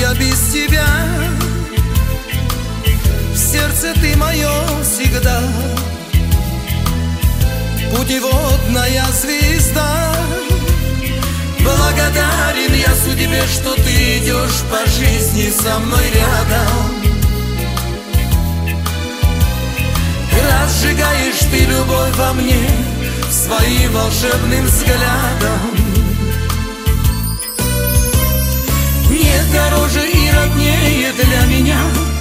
я без тебя? В сердце ты мое всегда, путеводная звезда. Благодарен я судьбе, что ты идешь по жизни со мной рядом. Разжигаешь ты любовь во мне своим волшебным взглядом. Нет дороже и роднее для меня.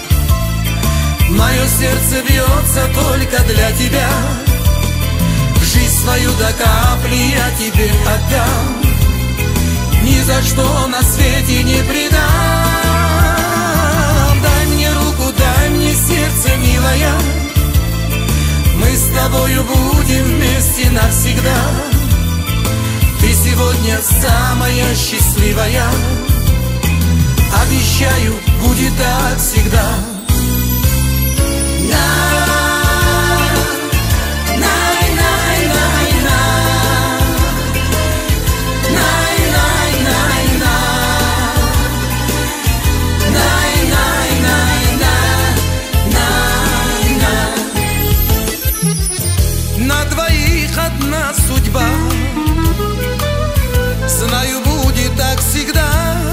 Мое сердце бьется только для тебя. Жизнь свою до капли я тебе отдам. Ни за что на свете не предам. Дай мне руку, дай мне сердце, милая. Мы с тобою будем вместе навсегда. Ты сегодня самая счастливая. Обещаю, будет так всегда. На двоих одна судьба, знаю, будет так всегда.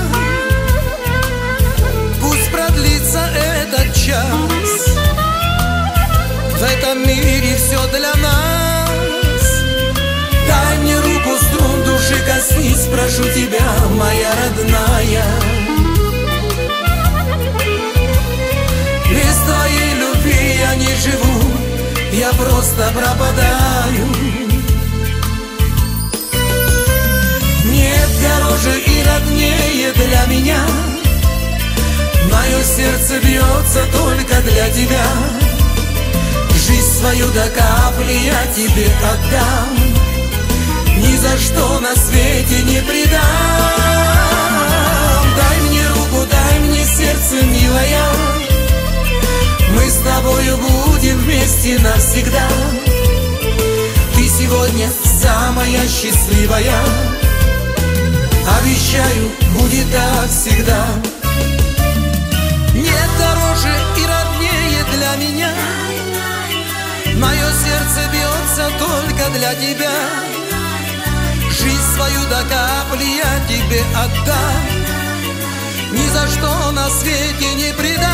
Пусть продлится этот час, в этом мире все для нас. Дай мне руку, струн души коснись, прошу тебя, моя родная. Без твоей любви я не живу, я просто пропадаю. Нет дороже и роднее для меня. Мое сердце бьется только для тебя. Жизнь свою до капли я тебе отдам. Ни за что на свете не предам. Дай мне руку, дай мне сердце, милая. Мы с тобою будем вместе навсегда. Ты сегодня самая счастливая. Обещаю, будет так всегда. Нет дороже и роднее для меня. Мое сердце бьется только для тебя. Жизнь свою до капли я тебе отдам. Ни за что на свете не предам.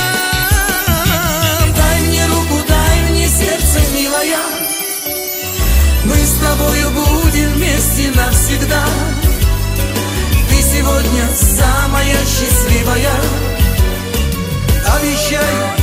Сердце, милая, мы с тобою будем вместе навсегда. Ты сегодня самая счастливая. Обещаю,